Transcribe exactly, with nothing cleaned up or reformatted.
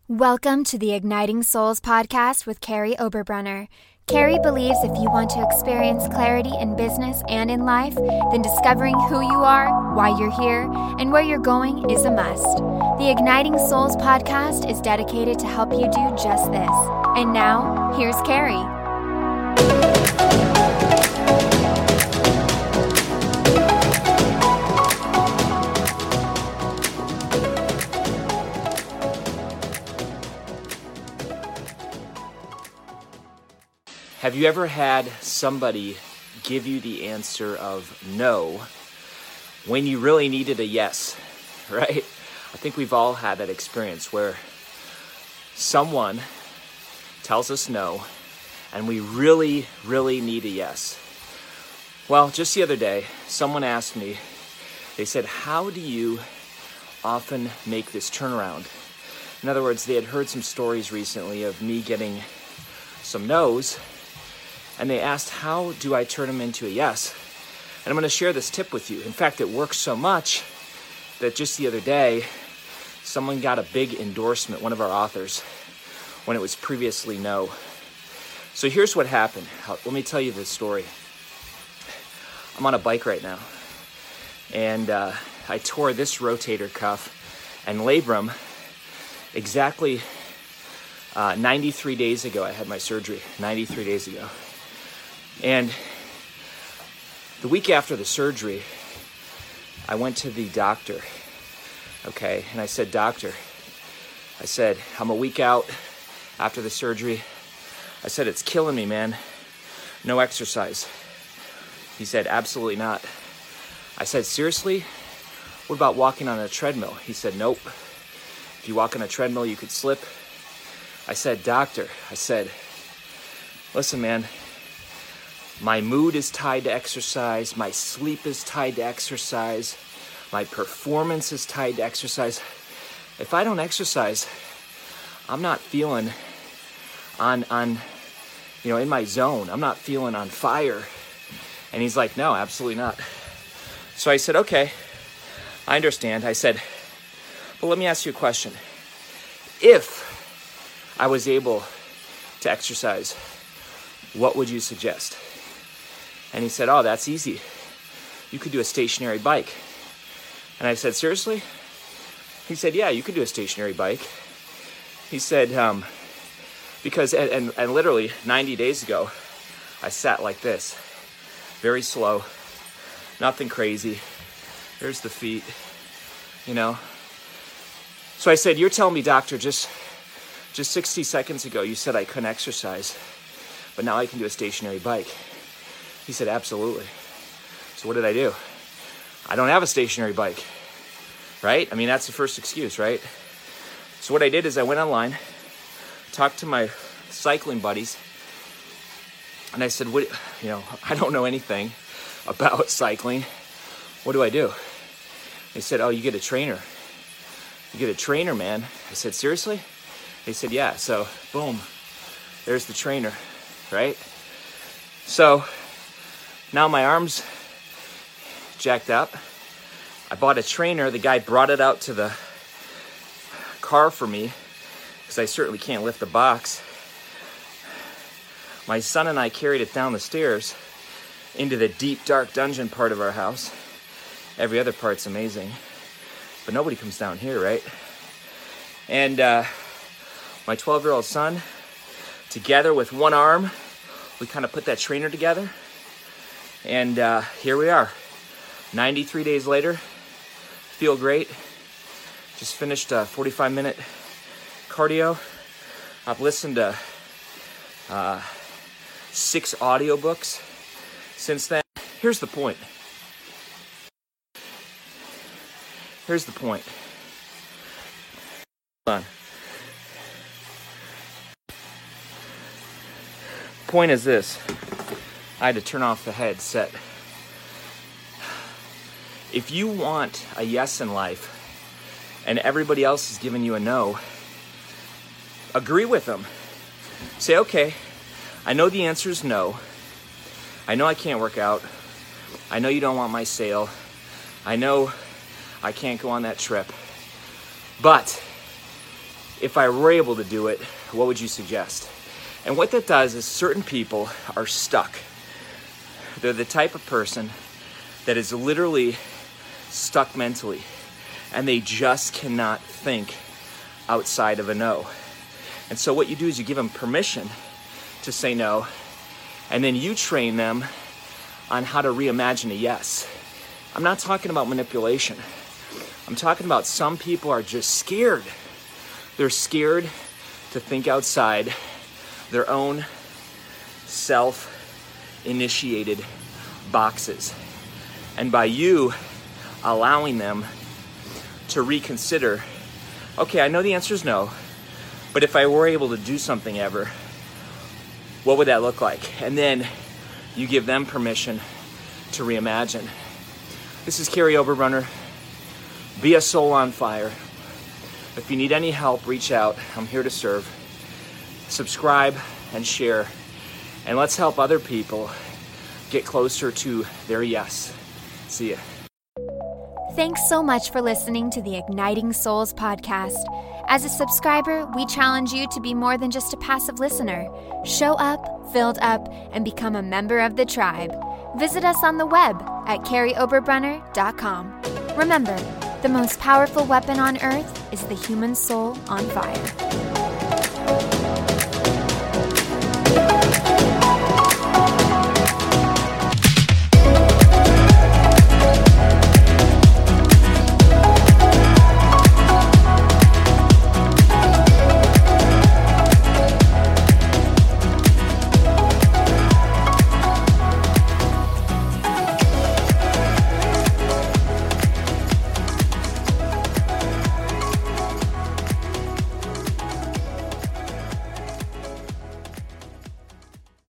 Welcome to the Igniting Souls podcast with Carrie Oberbrunner. Carrie believes if you want to experience clarity in business and in life, then discovering who you are, why you're here, and where you're going is a must. The Igniting Souls podcast is dedicated to help you do just this. And now, here's Carrie. Have you ever had somebody give you the answer of no when you really needed a yes, right? I think we've all had that experience where someone tells us no and we really, really need a yes. Well, just the other day, someone asked me, they said, how do you often make this turnaround? In other words, they had heard some stories recently of me getting some no's, and they asked, how do I turn them into a yes? And I'm going to share this tip with you. In fact, it works so much that just the other day, someone got a big endorsement, one of our authors, when it was previously no. So here's what happened. Let me tell you this story. I'm on a bike right now, and uh, I tore this rotator cuff and labrum exactly uh, ninety-three days ago. I had my surgery ninety-three days ago. And the week after the surgery, I went to the doctor, okay? And I said, doctor, I said, I'm a week out after the surgery. I said, it's killing me, man. No exercise. He said, absolutely not. I said, seriously? What about walking on a treadmill? He said, nope. If you walk on a treadmill, you could slip. I said, doctor, I said, listen, man, my mood is tied to exercise. My sleep is tied to exercise. My performance is tied to exercise. If I don't exercise, I'm not feeling on, on, you know, in my zone. I'm not feeling on fire. And he's like, no, absolutely not. So I said, okay, I understand. I said, but let me ask you a question. If I was able to exercise, what would you suggest? And he said, oh, that's easy. You could do a stationary bike. And I said, seriously? He said, yeah, you could do a stationary bike. He said, um, because, and, and, and literally ninety days ago, I sat like this, very slow, nothing crazy. There's the feet, you know. So I said, you're telling me, doctor, just, just sixty seconds ago, you said I couldn't exercise, but now I can do a stationary bike. He said, absolutely. So what did I do? I don't have a stationary bike, right? I mean, that's the first excuse, right? So what I did is I went online, talked to my cycling buddies, and I said, what, you know, I don't know anything about cycling. What do I do? They said, oh, you get a trainer. You get a trainer, man. I said, seriously? They said, yeah. So boom, there's the trainer, right? So now my arm's jacked up. I bought a trainer. The guy brought it out to the car for me because I certainly can't lift the box. My son and I carried it down the stairs into the deep, dark dungeon part of our house. Every other part's amazing, but nobody comes down here, right? And uh, my twelve-year-old son, together with one arm, we kind of put that trainer together. And uh, here we are, ninety-three days later, feel great. Just finished a forty-five minute cardio. I've listened to uh, six audiobooks since then. Here's the point. Here's the point. Hold on. Point is this. I had to turn off the headset. If you want a yes in life and everybody else is giving you a no, agree with them. Say, okay, I know the answer is no. I know I can't work out. I know you don't want my sale. I know I can't go on that trip. But if I were able to do it, what would you suggest? And what that does is certain people are stuck. They're the type of person that is literally stuck mentally, and they just cannot think outside of a no. And so what you do is you give them permission to say no, and then you train them on how to reimagine a yes. I'm not talking about manipulation. I'm talking about some people are just scared. They're scared to think outside their own self-initiated boxes. And by you allowing them to reconsider, okay, I know the answer is no, but if I were able to do something ever, what would that look like? And then you give them permission to reimagine. This is Carey Oberbrunner. Be a soul on fire. If you need any help, reach out. I'm here to serve. Subscribe and share. And let's help other people get closer to their yes. See ya. Thanks so much for listening to the Igniting Souls podcast. As a subscriber, we challenge you to be more than just a passive listener. Show up, filled up, and become a member of the tribe. Visit us on the web at carey oberbrunner dot com. Remember, the most powerful weapon on earth is the human soul on fire.